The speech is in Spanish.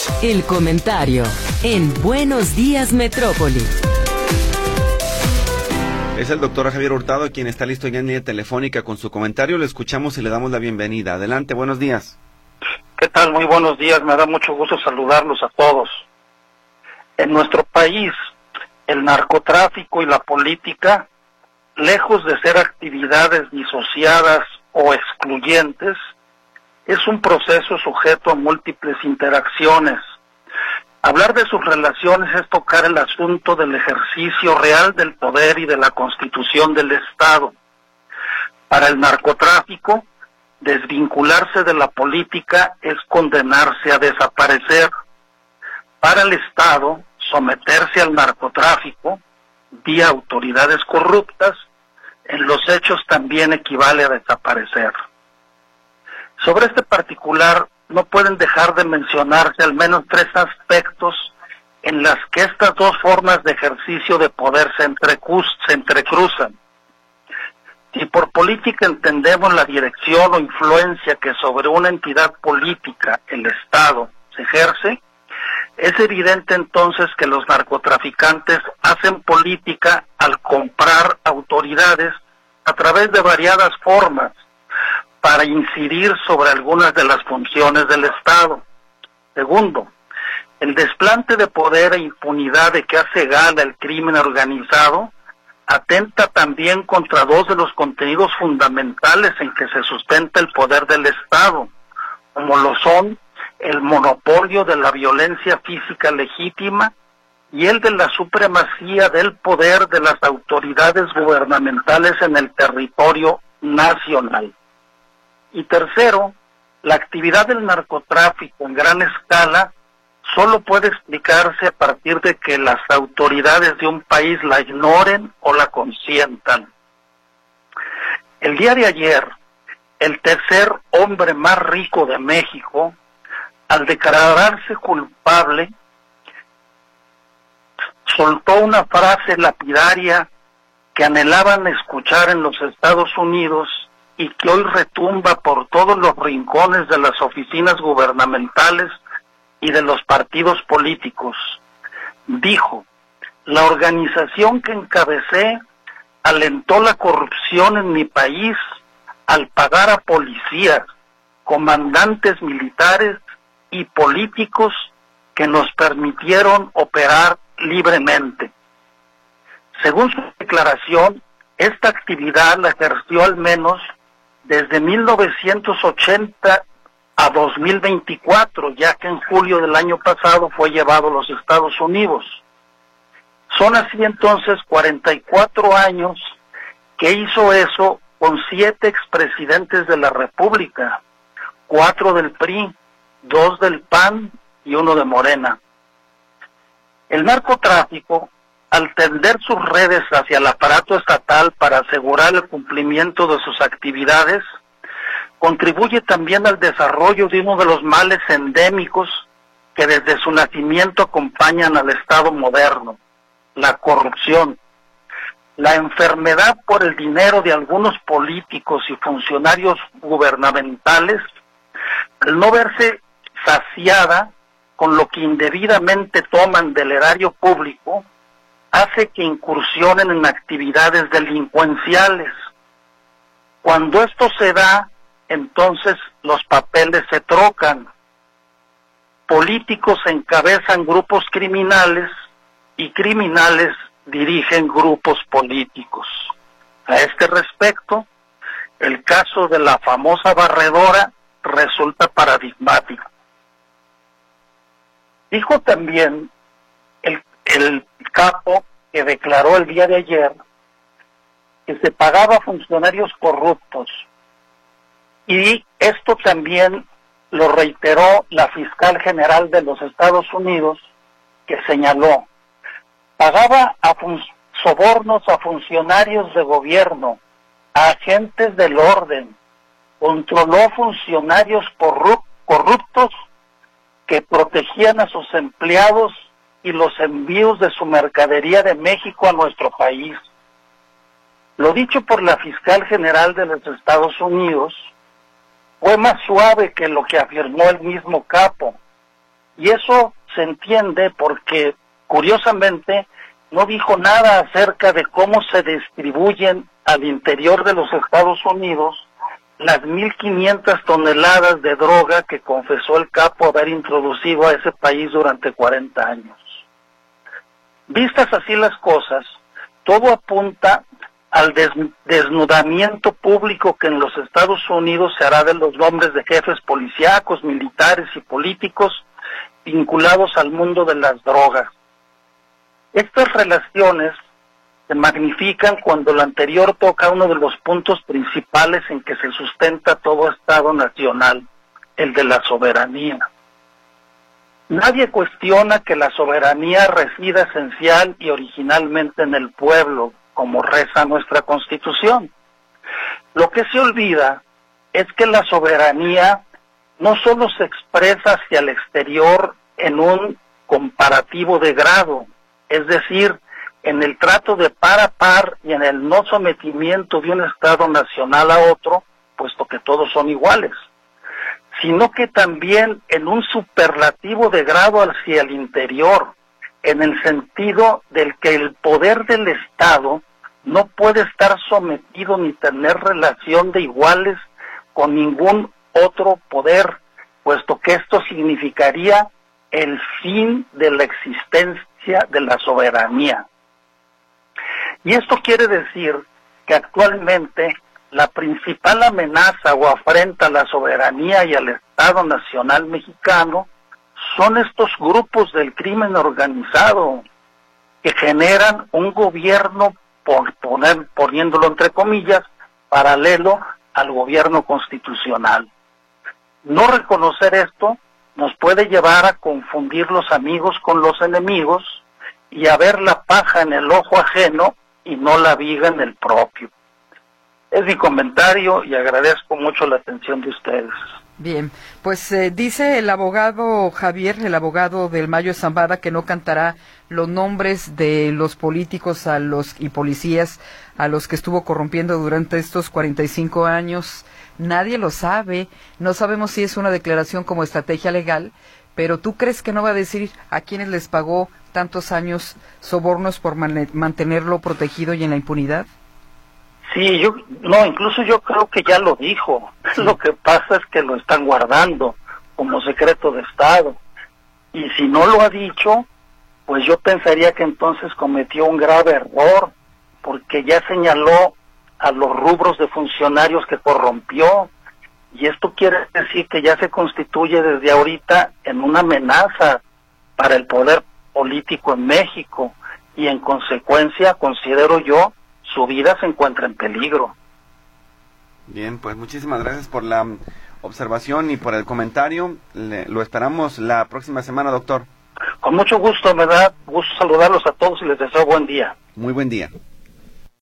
El comentario en Buenos Días Metrópoli. Es el doctor Javier Hurtado quien está listo ya en línea telefónica con su comentario. Le escuchamos y le damos la bienvenida. Adelante, buenos días. ¿Qué tal? Muy buenos días. Me da mucho gusto saludarlos a todos. En nuestro país, el narcotráfico y la política, lejos de ser actividades disociadas o excluyentes, es un proceso sujeto a múltiples interacciones. Hablar de sus relaciones es tocar el asunto del ejercicio real del poder y de la constitución del Estado. Para el narcotráfico, desvincularse de la política es condenarse a desaparecer. Para el Estado, someterse al narcotráfico, vía autoridades corruptas, en los hechos también equivale a desaparecer. Sobre este particular, no pueden dejar de mencionarse al menos tres aspectos en las que estas dos formas de ejercicio de poder se entrecruzan. Si por política entendemos la dirección o influencia que sobre una entidad política, el Estado, se ejerce, es evidente entonces que los narcotraficantes hacen política al comprar autoridades a través de variadas formas para incidir sobre algunas de las funciones del Estado. Segundo, el desplante de poder e impunidad de que hace gala el crimen organizado atenta también contra dos de los contenidos fundamentales en que se sustenta el poder del Estado, como lo son el monopolio de la violencia física legítima y el de la supremacía del poder de las autoridades gubernamentales en el territorio nacional. Y tercero, la actividad del narcotráfico en gran escala solo puede explicarse a partir de que las autoridades de un país la ignoren o la consientan. El día de ayer, el tercer hombre más rico de México, al declararse culpable, soltó una frase lapidaria que anhelaban escuchar en los Estados Unidos y que hoy retumba por todos los rincones de las oficinas gubernamentales y de los partidos políticos. Dijo: la organización que encabecé alentó la corrupción en mi país al pagar a policías, comandantes militares y políticos que nos permitieron operar libremente. Según su declaración, esta actividad la ejerció al menos desde 1980 a 2024, ya que en julio del año pasado fue llevado a los Estados Unidos. Son así entonces 44 años que hizo eso con 7 expresidentes de la República, 4 del PRI, 2 del PAN y 1 de Morena. El narcotráfico, al tender sus redes hacia el aparato estatal para asegurar el cumplimiento de sus actividades, contribuye también al desarrollo de uno de los males endémicos que desde su nacimiento acompañan al Estado moderno: la corrupción. La enfermedad por el dinero de algunos políticos y funcionarios gubernamentales, al no verse saciada con lo que indebidamente toman del erario público, hace que incursionen en actividades delincuenciales. Cuando esto se da, entonces los papeles se trocan. Políticos encabezan grupos criminales y criminales dirigen grupos políticos. A este respecto, el caso de la famosa barredora resulta paradigmático. Dijo también el capo que declaró el día de ayer que se pagaba a funcionarios corruptos, y esto también lo reiteró la fiscal general de los Estados Unidos, que señaló: pagaba sobornos a funcionarios de gobierno, a agentes del orden, controló funcionarios corruptos que protegían a sus empleados y los envíos de su mercadería de México a nuestro país. Lo dicho por la fiscal general de los Estados Unidos fue más suave que lo que afirmó el mismo capo, Y eso se entiende porque, curiosamente, no dijo nada acerca de cómo se distribuyen al interior de los Estados Unidos las 1.500 toneladas de droga que confesó el capo haber introducido a ese país durante 40 años. Vistas así las cosas, todo apunta al desnudamiento público que en los Estados Unidos se hará de los nombres de jefes policíacos, militares y políticos vinculados al mundo de las drogas. Estas relaciones se magnifican cuando lo anterior toca uno de los puntos principales en que se sustenta todo Estado nacional, el de la soberanía. Nadie cuestiona que la soberanía resida esencial y originalmente en el pueblo, como reza nuestra Constitución. Lo que se olvida es que la soberanía no solo se expresa hacia el exterior en un comparativo de grado, es decir, en el trato de par a par y en el no sometimiento de un Estado nacional a otro, puesto que todos son iguales, sino que también en un superlativo de grado hacia el interior, en el sentido del que el poder del Estado no puede estar sometido ni tener relación de iguales con ningún otro poder, puesto que esto significaría el fin de la existencia de la soberanía. Y esto quiere decir que actualmente la principal amenaza o afrenta a la soberanía y al Estado Nacional mexicano son estos grupos del crimen organizado que generan un gobierno, poniéndolo entre comillas, paralelo al gobierno constitucional. No reconocer esto nos puede llevar a confundir los amigos con los enemigos y a ver la paja en el ojo ajeno y no la viga en el propio. Es mi comentario y agradezco mucho la atención de ustedes. Bien, pues dice el abogado Javier, el abogado del Mayo Zambada, que no cantará los nombres de los políticos y policías a los que estuvo corrompiendo durante estos 45 años. Nadie lo sabe, no sabemos si es una declaración como estrategia legal, pero ¿tú crees que no va a decir a quienes les pagó tantos años sobornos por mantenerlo protegido y en la impunidad? Sí, incluso yo creo que ya lo dijo. Sí. Lo que pasa es que lo están guardando como secreto de Estado. Y si no lo ha dicho, pues yo pensaría que entonces cometió un grave error, porque ya señaló a los rubros de funcionarios que corrompió. Y esto quiere decir que ya se constituye desde ahorita en una amenaza para el poder político en México. Y en consecuencia, considero yo, su vida se encuentra en peligro. Bien, pues muchísimas gracias por la observación y por el comentario. Lo esperamos la próxima semana, doctor. Con mucho gusto, me da gusto saludarlos a todos y les deseo buen día. Muy buen día.